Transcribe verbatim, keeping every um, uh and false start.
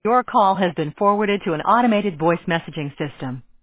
Your call has been forwarded to an automated voice messaging system.